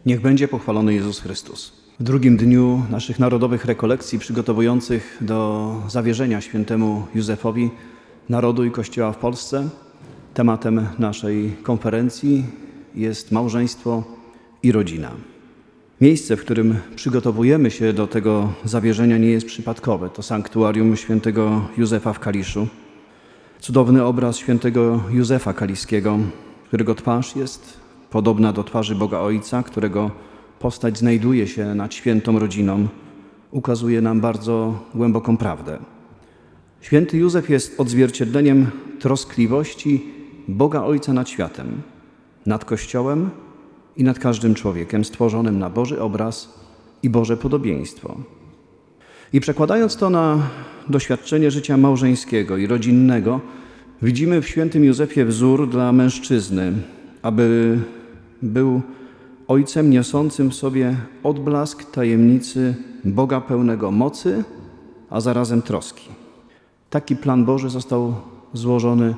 Niech będzie pochwalony Jezus Chrystus. W drugim dniu naszych narodowych rekolekcji przygotowujących do zawierzenia świętemu Józefowi narodu i Kościoła w Polsce tematem naszej konferencji jest małżeństwo i rodzina. Miejsce, w którym przygotowujemy się do tego zawierzenia, nie jest przypadkowe. To sanktuarium świętego Józefa w Kaliszu. Cudowny obraz świętego Józefa Kaliskiego, którego twarz jest podobna do twarzy Boga Ojca, którego postać znajduje się nad świętą rodziną, ukazuje nam bardzo głęboką prawdę. Święty Józef jest odzwierciedleniem troskliwości Boga Ojca nad światem, nad Kościołem i nad każdym człowiekiem stworzonym na Boży obraz i Boże podobieństwo. I przekładając to na doświadczenie życia małżeńskiego i rodzinnego, widzimy w świętym Józefie wzór dla mężczyzny, aby był ojcem niosącym w sobie odblask tajemnicy Boga pełnego mocy, a zarazem troski. Taki plan Boży został złożony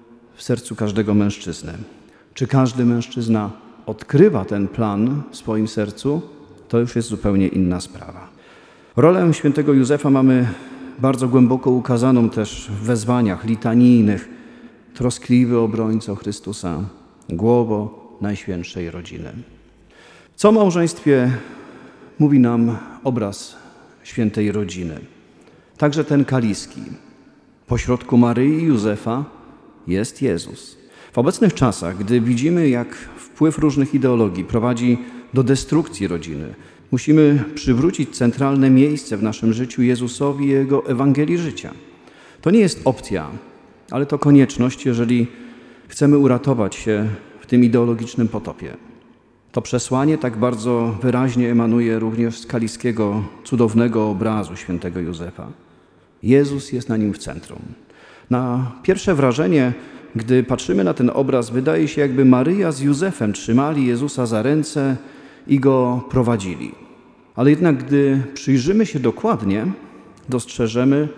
w sercu każdego mężczyzny. Czy każdy mężczyzna odkrywa ten plan w swoim sercu, to już jest zupełnie inna sprawa. Rolę świętego Józefa mamy bardzo głęboko ukazaną też w wezwaniach litanijnych. Troskliwy obrońco Chrystusa, głowo Najświętszej Rodziny. Co o małżeństwie mówi nam obraz świętej rodziny? Także ten kaliski. Pośrodku Maryi i Józefa jest Jezus. W obecnych czasach, gdy widzimy, jak wpływ różnych ideologii prowadzi do destrukcji rodziny, musimy przywrócić centralne miejsce w naszym życiu Jezusowi i Jego Ewangelii życia. To nie jest opcja, ale to konieczność, jeżeli chcemy uratować się w tym ideologicznym potopie. To przesłanie tak bardzo wyraźnie emanuje również z kaliskiego, cudownego obrazu świętego Józefa. Jezus jest na nim w centrum. Na pierwsze wrażenie, gdy patrzymy na ten obraz, wydaje się, jakby Maryja z Józefem trzymali Jezusa za ręce i Go prowadzili. Ale jednak, gdy przyjrzymy się dokładnie, dostrzeżemy,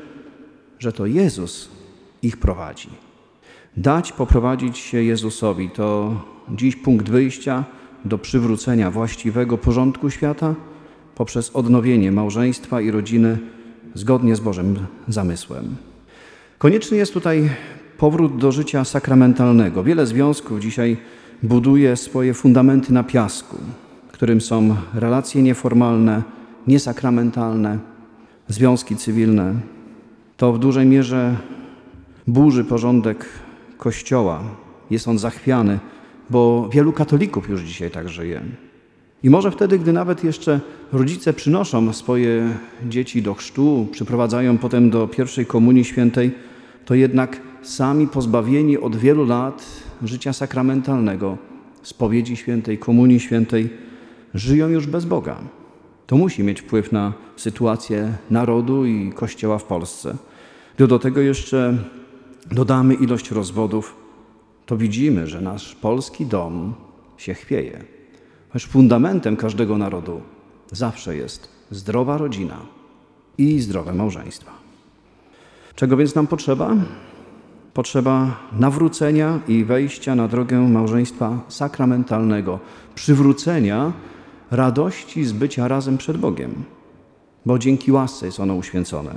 że to Jezus ich prowadzi. Dać poprowadzić się Jezusowi to dziś punkt wyjścia do przywrócenia właściwego porządku świata poprzez odnowienie małżeństwa i rodziny zgodnie z Bożym zamysłem. Konieczny jest tutaj powrót do życia sakramentalnego. Wiele związków dzisiaj buduje swoje fundamenty na piasku, którym są relacje nieformalne, niesakramentalne, związki cywilne. To w dużej mierze burzy porządek Kościoła. Jest on zachwiany, bo wielu katolików już dzisiaj tak żyje. I może wtedy, gdy nawet jeszcze rodzice przynoszą swoje dzieci do chrztu, przyprowadzają potem do pierwszej komunii świętej, to jednak sami pozbawieni od wielu lat życia sakramentalnego, spowiedzi świętej, komunii świętej, żyją już bez Boga. To musi mieć wpływ na sytuację narodu i Kościoła w Polsce. Gdy do tego jeszcze dodamy ilość rozwodów, to widzimy, że nasz polski dom się chwieje. Choć fundamentem każdego narodu zawsze jest zdrowa rodzina i zdrowe małżeństwa. Czego więc nam potrzeba? Potrzeba nawrócenia i wejścia na drogę małżeństwa sakramentalnego, przywrócenia radości z bycia razem przed Bogiem, bo dzięki łasce jest ono uświęcone.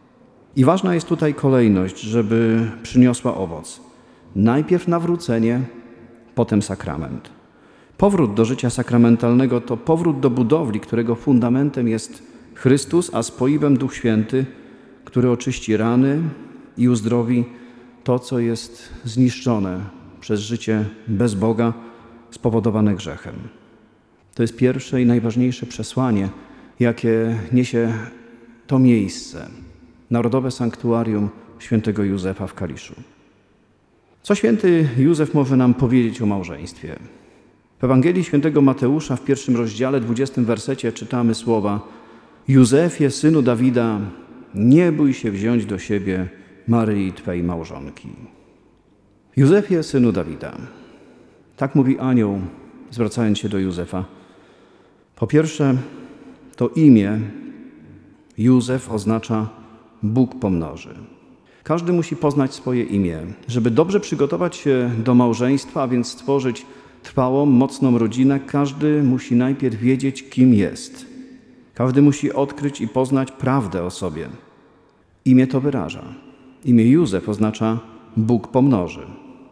I ważna jest tutaj kolejność, żeby przyniosła owoc. Najpierw nawrócenie, potem sakrament. Powrót do życia sakramentalnego to powrót do budowli, którego fundamentem jest Chrystus, a spoiwem Duch Święty, który oczyści rany i uzdrowi to, co jest zniszczone przez życie bez Boga spowodowane grzechem. To jest pierwsze i najważniejsze przesłanie, jakie niesie to miejsce, Narodowe Sanktuarium świętego Józefa w Kaliszu. Co święty Józef może nam powiedzieć o małżeństwie? W Ewangelii świętego Mateusza w 1 rozdziale, 20 wersecie czytamy słowa: Józefie, synu Dawida, nie bój się wziąć do siebie Maryi, Twej małżonki. Józefie, synu Dawida. Tak mówi anioł, zwracając się do Józefa. Po pierwsze, to imię Józef oznacza Bóg pomnoży. Każdy musi poznać swoje imię. Żeby dobrze przygotować się do małżeństwa, a więc stworzyć trwałą, mocną rodzinę, każdy musi najpierw wiedzieć, kim jest. Każdy musi odkryć i poznać prawdę o sobie. Imię to wyraża. Imię Józef oznacza Bóg pomnoży.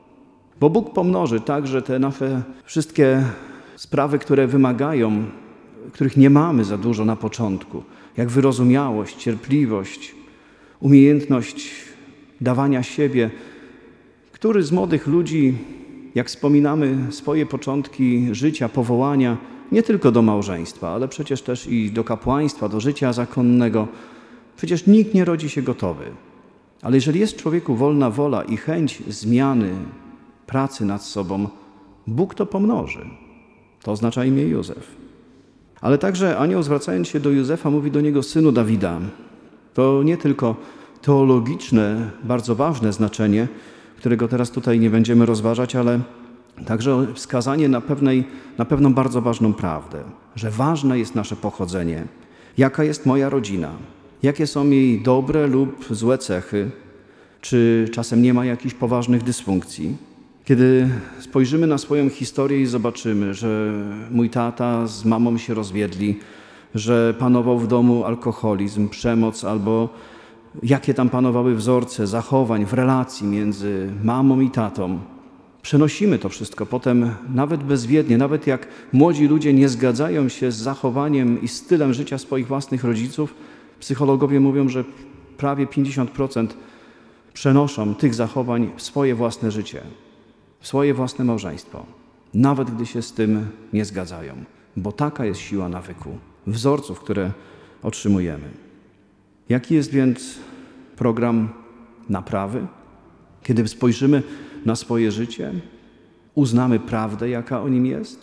Bo Bóg pomnoży także te nasze wszystkie sprawy, które wymagają, których nie mamy za dużo na początku, jak wyrozumiałość, cierpliwość, umiejętność dawania siebie. Który z młodych ludzi, jak wspominamy swoje początki życia, powołania, nie tylko do małżeństwa, ale przecież też i do kapłaństwa, do życia zakonnego, przecież nikt nie rodzi się gotowy. Ale jeżeli jest w człowieku wolna wola i chęć zmiany, pracy nad sobą, Bóg to pomnoży. To oznacza imię Józef. Ale także anioł, zwracając się do Józefa, mówi do niego: synu Dawida. To nie tylko teologiczne, bardzo ważne znaczenie, którego teraz tutaj nie będziemy rozważać, ale także wskazanie na pewną bardzo ważną prawdę, że ważne jest nasze pochodzenie, jaka jest moja rodzina, jakie są jej dobre lub złe cechy, czy czasem nie ma jakichś poważnych dysfunkcji. Kiedy spojrzymy na swoją historię i zobaczymy, że mój tata z mamą się rozwiedli, że panował w domu alkoholizm, przemoc albo jakie tam panowały wzorce zachowań w relacji między mamą i tatą, przenosimy to wszystko potem nawet bezwiednie, nawet jak młodzi ludzie nie zgadzają się z zachowaniem i stylem życia swoich własnych rodziców, psychologowie mówią, że prawie 50% przenoszą tych zachowań w swoje własne życie, w swoje własne małżeństwo, nawet gdy się z tym nie zgadzają, bo taka jest siła nawyku, wzorców, które otrzymujemy. Jaki jest więc program naprawy? Kiedy spojrzymy na swoje życie, uznamy prawdę, jaka o nim jest,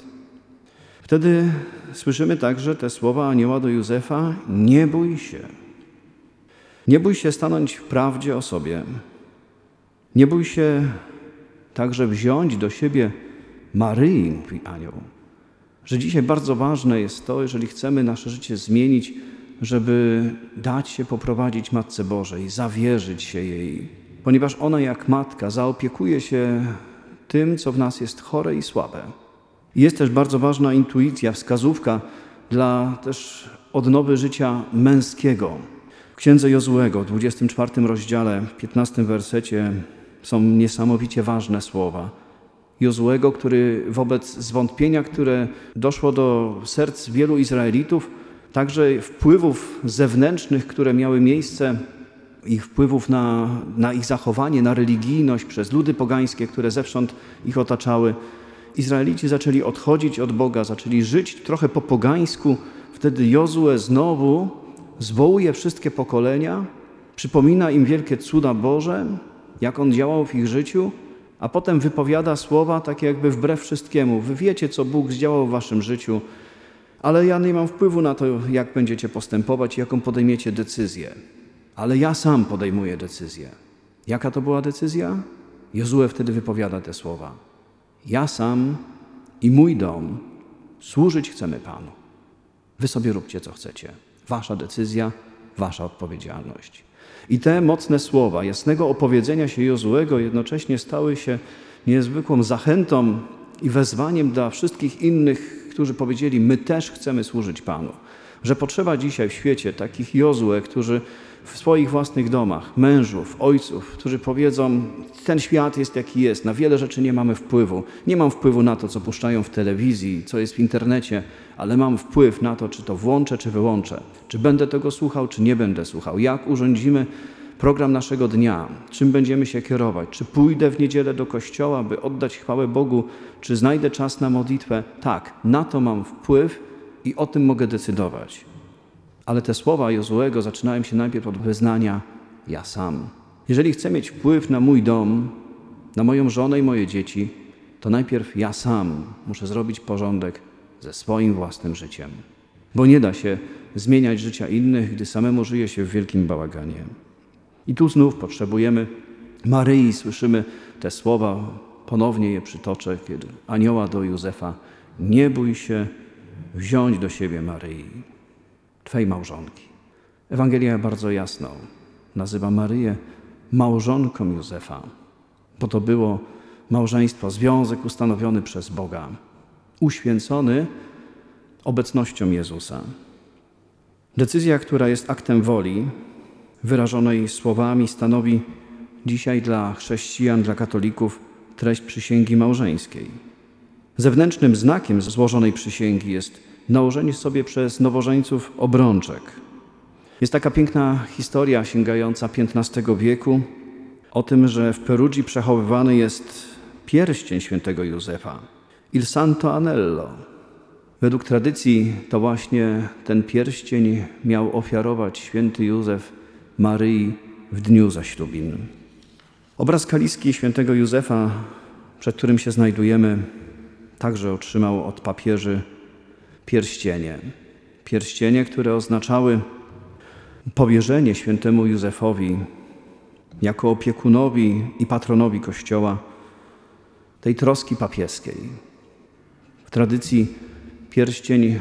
wtedy słyszymy także te słowa anioła do Józefa: nie bój się. Nie bój się stanąć w prawdzie o sobie. Nie bój się także wziąć do siebie Maryi, mówi anioł. Że dzisiaj bardzo ważne jest to, jeżeli chcemy nasze życie zmienić, żeby dać się poprowadzić Matce Bożej, zawierzyć się jej, ponieważ ona jak matka zaopiekuje się tym, co w nas jest chore i słabe. Jest też bardzo ważna intuicja, wskazówka dla też odnowy życia męskiego. W Księdze Jozuego, w 24 rozdziale, w 15 wersecie są niesamowicie ważne słowa. Jozuego, który wobec zwątpienia, które doszło do serc wielu Izraelitów, także wpływów zewnętrznych, które miały miejsce, ich wpływów na ich zachowanie, na religijność przez ludy pogańskie, które zewsząd ich otaczały. Izraelici zaczęli odchodzić od Boga, zaczęli żyć trochę po pogańsku. Wtedy Jozue znowu zwołuje wszystkie pokolenia, przypomina im wielkie cuda Boże, jak On działał w ich życiu, a potem wypowiada słowa takie jakby wbrew wszystkiemu. Wy wiecie, co Bóg zdziałał w waszym życiu, ale ja nie mam wpływu na to, jak będziecie postępować i jaką podejmiecie decyzję. Ale ja sam podejmuję decyzję. Jaka to była decyzja? Jozue wtedy wypowiada te słowa. Ja sam i mój dom służyć chcemy Panu. Wy sobie róbcie, co chcecie. Wasza decyzja, wasza odpowiedzialność. I te mocne słowa jasnego opowiedzenia się Jozuego jednocześnie stały się niezwykłą zachętą i wezwaniem dla wszystkich innych, którzy powiedzieli: my też chcemy służyć Panu. Że potrzeba dzisiaj w świecie takich Jozue, którzy w swoich własnych domach, mężów, ojców, którzy powiedzą: ten świat jest jaki jest, na wiele rzeczy nie mamy wpływu. Nie mam wpływu na to, co puszczają w telewizji, co jest w internecie, ale mam wpływ na to, czy to włączę, czy wyłączę. Czy będę tego słuchał, czy nie będę słuchał. Jak urządzimy program naszego dnia, czym będziemy się kierować. Czy pójdę w niedzielę do kościoła, by oddać chwałę Bogu, czy znajdę czas na modlitwę. Tak, na to mam wpływ i o tym mogę decydować. Ale te słowa Jozuego zaczynają się najpierw od wyznania: ja sam. Jeżeli chcę mieć wpływ na mój dom, na moją żonę i moje dzieci, to najpierw ja sam muszę zrobić porządek ze swoim własnym życiem. Bo nie da się zmieniać życia innych, gdy samemu żyje się w wielkim bałaganie. I tu znów potrzebujemy Maryi. Słyszymy te słowa, ponownie je przytoczę, kiedy anioła do Józefa: nie bój się wziąć do siebie Maryi, Twej małżonki. Ewangelia bardzo jasno nazywa Maryję małżonką Józefa, bo to było małżeństwo, związek ustanowiony przez Boga, uświęcony obecnością Jezusa. Decyzja, która jest aktem woli, wyrażonej słowami, stanowi dzisiaj dla chrześcijan, dla katolików treść przysięgi małżeńskiej. Zewnętrznym znakiem złożonej przysięgi jest nałożenie sobie przez nowożeńców obrączek. Jest taka piękna historia sięgająca XV wieku o tym, że w Perugii przechowywany jest pierścień świętego Józefa, Il Santo Anello. Według tradycji to właśnie ten pierścień miał ofiarować święty Józef Maryi w dniu zaślubin. Obraz kaliski świętego Józefa, przed którym się znajdujemy, także otrzymał od papieży pierścienie. Pierścienie, które oznaczały powierzenie świętemu Józefowi jako opiekunowi i patronowi Kościoła tej troski papieskiej. W tradycji pierścień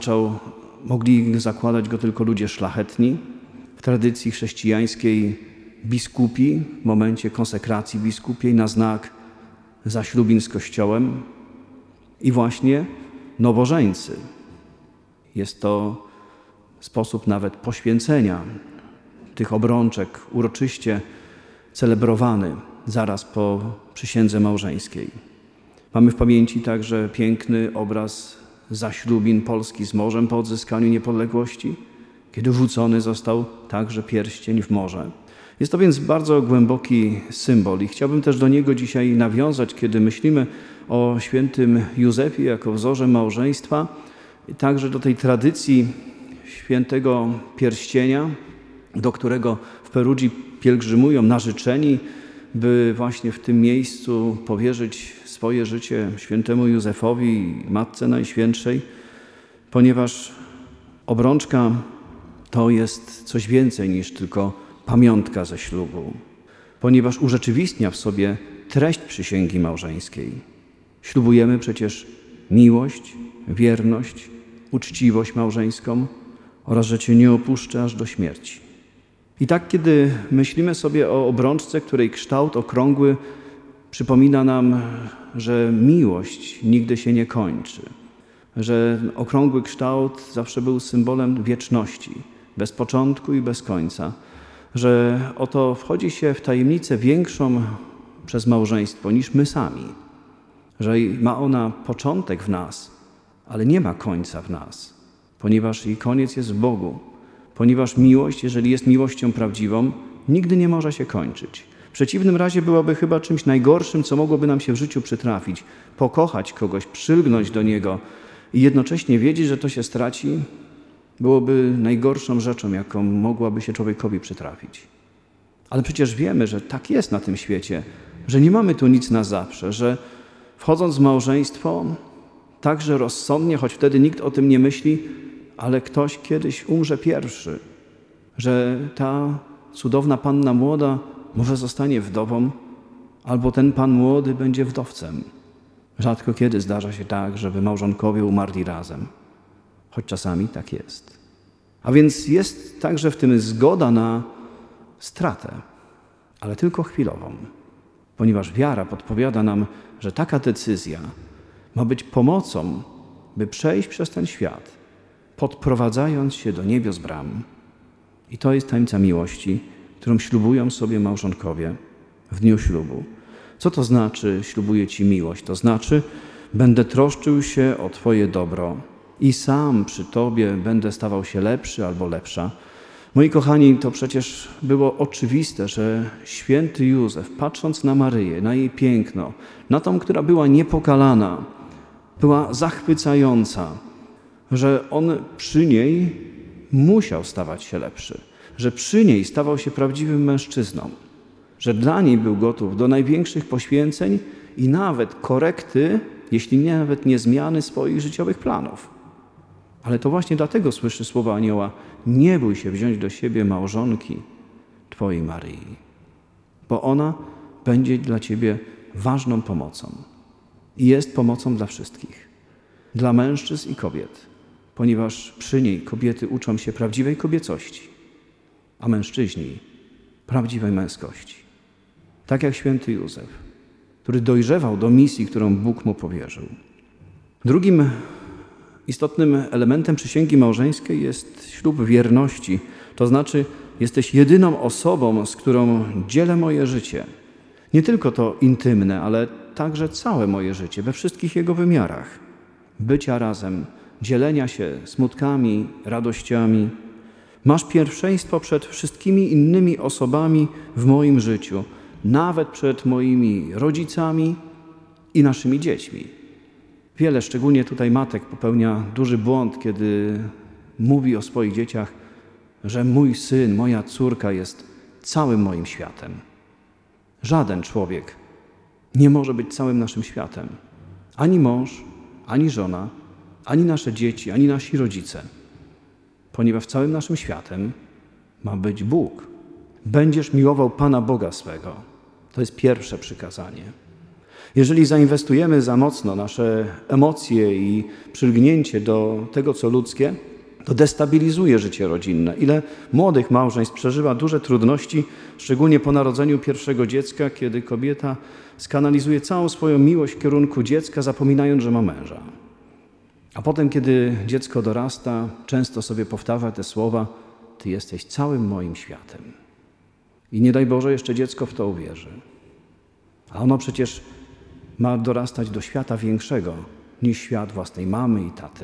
mogli zakładać go tylko ludzie szlachetni. W tradycji chrześcijańskiej biskupi w momencie konsekracji biskupiej na znak zaślubin z Kościołem i właśnie nowożeńcy. Jest to sposób nawet poświęcenia tych obrączek uroczyście celebrowany zaraz po przysiędze małżeńskiej. Mamy w pamięci także piękny obraz zaślubin Polski z morzem po odzyskaniu niepodległości, kiedy rzucony został także pierścień w morze. Jest to więc bardzo głęboki symbol i chciałbym też do niego dzisiaj nawiązać, kiedy myślimy o świętym Józefie jako wzorze małżeństwa, także do tej tradycji świętego pierścienia, do którego w Perugii pielgrzymują narzeczeni, by właśnie w tym miejscu powierzyć swoje życie świętemu Józefowi, Matce Najświętszej, ponieważ obrączka to jest coś więcej niż tylko pamiątka ze ślubu, ponieważ urzeczywistnia w sobie treść przysięgi małżeńskiej. Ślubujemy przecież miłość, wierność, uczciwość małżeńską oraz że Cię nie opuszczę aż do śmierci. I tak, kiedy myślimy sobie o obrączce, której kształt okrągły przypomina nam, że miłość nigdy się nie kończy, że okrągły kształt zawsze był symbolem wieczności, bez początku i bez końca, że oto wchodzi się w tajemnicę większą przez małżeństwo niż my sami, że ma ona początek w nas, ale nie ma końca w nas, ponieważ jej koniec jest w Bogu, ponieważ miłość, jeżeli jest miłością prawdziwą, nigdy nie może się kończyć. W przeciwnym razie byłaby chyba czymś najgorszym, co mogłoby nam się w życiu przytrafić. Pokochać kogoś, przylgnąć do niego i jednocześnie wiedzieć, że to się straci, byłoby najgorszą rzeczą, jaką mogłaby się człowiekowi przytrafić. Ale przecież wiemy, że tak jest na tym świecie, że nie mamy tu nic na zawsze, że wchodząc w małżeństwo, także rozsądnie, choć wtedy nikt o tym nie myśli, ale ktoś kiedyś umrze pierwszy, że ta cudowna panna młoda może zostanie wdową, albo ten pan młody będzie wdowcem. Rzadko kiedy zdarza się tak, żeby małżonkowie umarli razem, choć czasami tak jest. A więc jest także w tym zgoda na stratę, ale tylko chwilową, ponieważ wiara podpowiada nam, że taka decyzja ma być pomocą, by przejść przez ten świat, podprowadzając się do niebios bram. I to jest tajemnica miłości, którą ślubują sobie małżonkowie w dniu ślubu. Co to znaczy ślubuję Ci miłość? To znaczy będę troszczył się o Twoje dobro i sam przy Tobie będę stawał się lepszy albo lepsza. Moi kochani, to przecież było oczywiste, że święty Józef, patrząc na Maryję, na jej piękno, na tą, która była niepokalana, była zachwycająca, że on przy niej musiał stawać się lepszy, że przy niej stawał się prawdziwym mężczyzną, że dla niej był gotów do największych poświęceń i nawet korekty, jeśli nie nawet nie zmiany swoich życiowych planów. Ale to właśnie dlatego słyszy słowa anioła: nie bój się wziąć do siebie małżonki Twojej Maryi, bo ona będzie dla Ciebie ważną pomocą i jest pomocą dla wszystkich, dla mężczyzn i kobiet, ponieważ przy niej kobiety uczą się prawdziwej kobiecości, a mężczyźni prawdziwej męskości. Tak jak święty Józef, który dojrzewał do misji, którą Bóg mu powierzył. Drugim istotnym elementem przysięgi małżeńskiej jest ślub wierności. To znaczy, jesteś jedyną osobą, z którą dzielę moje życie. Nie tylko to intymne, ale także całe moje życie, we wszystkich jego wymiarach. Bycia razem, dzielenia się smutkami, radościami. Masz pierwszeństwo przed wszystkimi innymi osobami w moim życiu, nawet przed moimi rodzicami i naszymi dziećmi. Wiele, szczególnie tutaj matek, popełnia duży błąd, kiedy mówi o swoich dzieciach, że mój syn, moja córka jest całym moim światem. Żaden człowiek nie może być całym naszym światem. Ani mąż, ani żona, ani nasze dzieci, ani nasi rodzice. Ponieważ całym naszym światem ma być Bóg. Będziesz miłował Pana Boga swego. To jest pierwsze przykazanie. Jeżeli zainwestujemy za mocno nasze emocje i przylgnięcie do tego, co ludzkie, to destabilizuje życie rodzinne. Ile młodych małżeństw przeżywa duże trudności, szczególnie po narodzeniu pierwszego dziecka, kiedy kobieta skanalizuje całą swoją miłość w kierunku dziecka, zapominając, że ma męża. A potem, kiedy dziecko dorasta, często sobie powtarza te słowa: Ty jesteś całym moim światem. I nie daj Boże, jeszcze dziecko w to uwierzy. A ono przecież ma dorastać do świata większego niż świat własnej mamy i taty.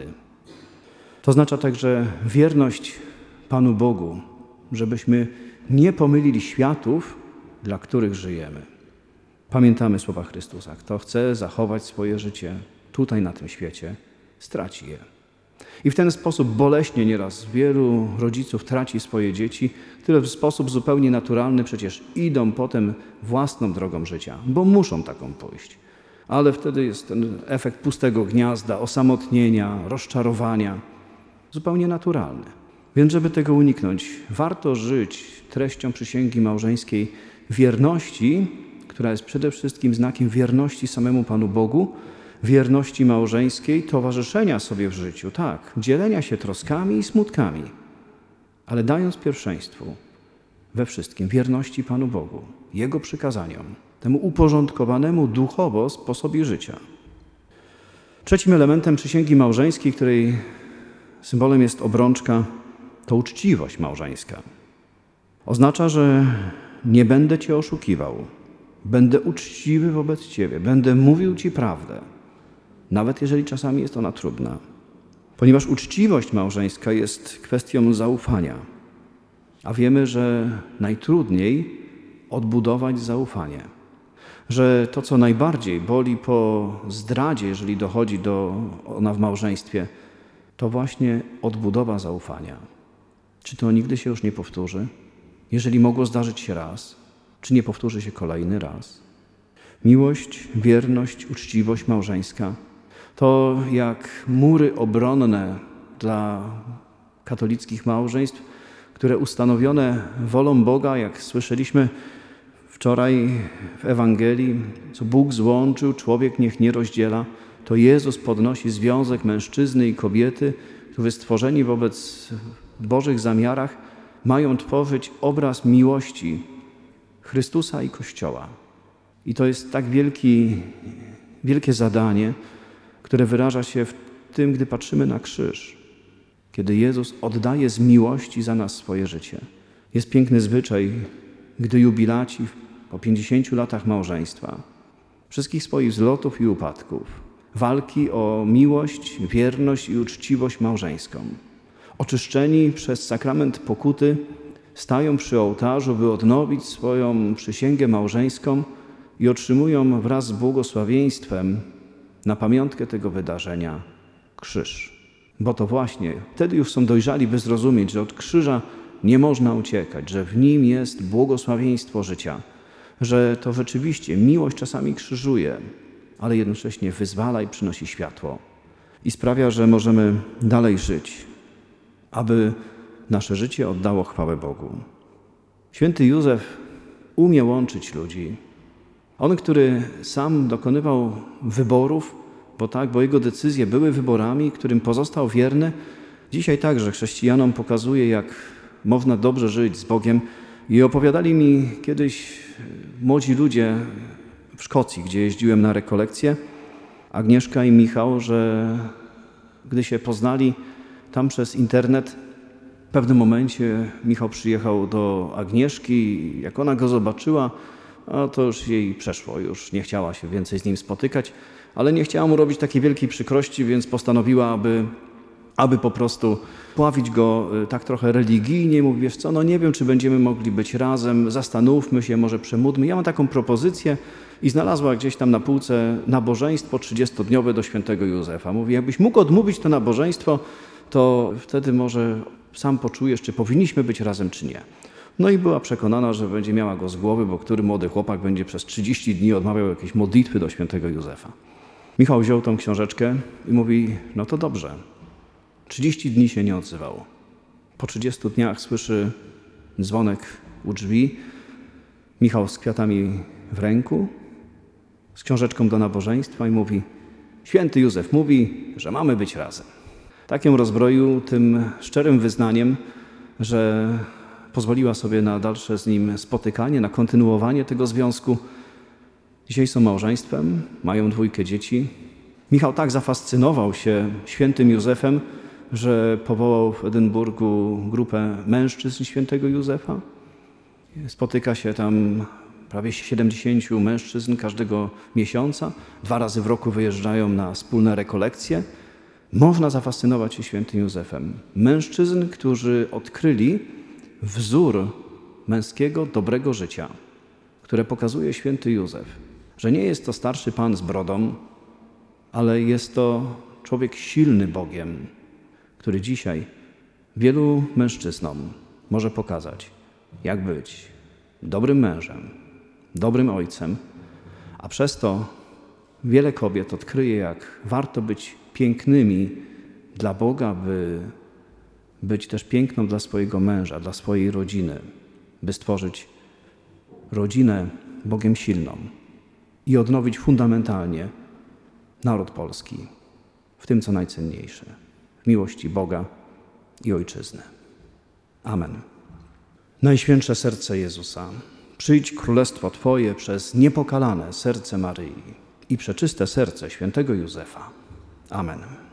To oznacza także wierność Panu Bogu, żebyśmy nie pomylili światów, dla których żyjemy. Pamiętamy słowa Chrystusa: kto chce zachować swoje życie tutaj na tym świecie, straci je. I w ten sposób boleśnie nieraz wielu rodziców traci swoje dzieci, które w sposób zupełnie naturalny przecież idą potem własną drogą życia, bo muszą taką pójść. Ale wtedy jest ten efekt pustego gniazda, osamotnienia, rozczarowania, zupełnie naturalny. Więc żeby tego uniknąć, warto żyć treścią przysięgi małżeńskiej wierności, która jest przede wszystkim znakiem wierności samemu Panu Bogu, wierności małżeńskiej, towarzyszenia sobie w życiu, tak, dzielenia się troskami i smutkami, ale dając pierwszeństwu we wszystkim wierności Panu Bogu, Jego przykazaniom, temu uporządkowanemu duchowo sposobie życia. Trzecim elementem przysięgi małżeńskiej, której symbolem jest obrączka, to uczciwość małżeńska. Oznacza, że nie będę Cię oszukiwał, będę uczciwy wobec Ciebie, będę mówił Ci prawdę, nawet jeżeli czasami jest ona trudna. Ponieważ uczciwość małżeńska jest kwestią zaufania, a wiemy, że najtrudniej odbudować zaufanie. Że to, co najbardziej boli po zdradzie, jeżeli dochodzi do ona w małżeństwie, to właśnie odbudowa zaufania. Czy to nigdy się już nie powtórzy? Jeżeli mogło zdarzyć się raz, czy nie powtórzy się kolejny raz? Miłość, wierność, uczciwość małżeńska to jak mury obronne dla katolickich małżeństw, które ustanowione wolą Boga, jak słyszeliśmy wczoraj w Ewangelii, co Bóg złączył, człowiek niech nie rozdziela, to Jezus podnosi związek mężczyzny i kobiety, którzy stworzeni wobec Bożych zamiarach mają tworzyć obraz miłości Chrystusa i Kościoła. I to jest tak wielkie zadanie, które wyraża się w tym, gdy patrzymy na krzyż, kiedy Jezus oddaje z miłości za nas swoje życie. Jest piękny zwyczaj, gdy jubilaci po 50 latach małżeństwa, wszystkich swoich wzlotów i upadków, walki o miłość, wierność i uczciwość małżeńską, oczyszczeni przez sakrament pokuty, stają przy ołtarzu, by odnowić swoją przysięgę małżeńską i otrzymują wraz z błogosławieństwem na pamiątkę tego wydarzenia krzyż. Bo to właśnie wtedy już są dojrzali, by zrozumieć, że od krzyża nie można uciekać, że w nim jest błogosławieństwo życia, że to rzeczywiście miłość czasami krzyżuje, ale jednocześnie wyzwala i przynosi światło i sprawia, że możemy dalej żyć, aby nasze życie oddało chwałę Bogu. Święty Józef umie łączyć ludzi. On, który sam dokonywał wyborów, bo jego decyzje były wyborami, którym pozostał wierny, dzisiaj także chrześcijanom pokazuje, jak można dobrze żyć z Bogiem. I opowiadali mi kiedyś młodzi ludzie w Szkocji, gdzie jeździłem na rekolekcje, Agnieszka i Michał, że gdy się poznali tam przez internet, w pewnym momencie Michał przyjechał do Agnieszki i jak ona go zobaczyła, to już jej przeszło, już nie chciała się więcej z nim spotykać, ale nie chciała mu robić takiej wielkiej przykrości, więc postanowiła, aby po prostu pławić go tak trochę religijnie. Mówi, wiesz co, nie wiem, czy będziemy mogli być razem, zastanówmy się, może przemódlmy. Ja mam taką propozycję i znalazła gdzieś tam na półce nabożeństwo 30-dniowe do świętego Józefa. Mówi, jakbyś mógł odmówić to nabożeństwo, to wtedy może sam poczujesz, czy powinniśmy być razem, czy nie. No i była przekonana, że będzie miała go z głowy, bo który młody chłopak będzie przez 30 dni odmawiał jakieś modlitwy do świętego Józefa. Michał wziął tą książeczkę i mówi, no to dobrze. 30 dni się nie odzywał. Po 30 dniach słyszy dzwonek u drzwi. Michał z kwiatami w ręku, z książeczką do nabożeństwa i mówi, święty Józef mówi, że mamy być razem. Tak ją rozbroił tym szczerym wyznaniem, że pozwoliła sobie na dalsze z nim spotykanie, na kontynuowanie tego związku. Dzisiaj są małżeństwem, mają 2 dzieci. Michał tak zafascynował się świętym Józefem, że powołał w Edynburgu grupę mężczyzn świętego Józefa. Spotyka się tam prawie 70 mężczyzn każdego miesiąca. 2 razy w roku wyjeżdżają na wspólne rekolekcje. Można zafascynować się świętym Józefem. Mężczyzn, którzy odkryli wzór męskiego, dobrego życia, które pokazuje święty Józef. Że nie jest to starszy pan z brodą, ale jest to człowiek silny Bogiem, który dzisiaj wielu mężczyznom może pokazać, jak być dobrym mężem, dobrym ojcem, a przez to wiele kobiet odkryje, jak warto być pięknymi dla Boga, by być też piękną dla swojego męża, dla swojej rodziny, by stworzyć rodzinę Bogiem silną i odnowić fundamentalnie naród polski w tym, co najcenniejsze, w miłości Boga i Ojczyzny. Amen. Najświętsze serce Jezusa, przyjdź królestwo Twoje przez niepokalane serce Maryi i przeczyste serce świętego Józefa. Amen.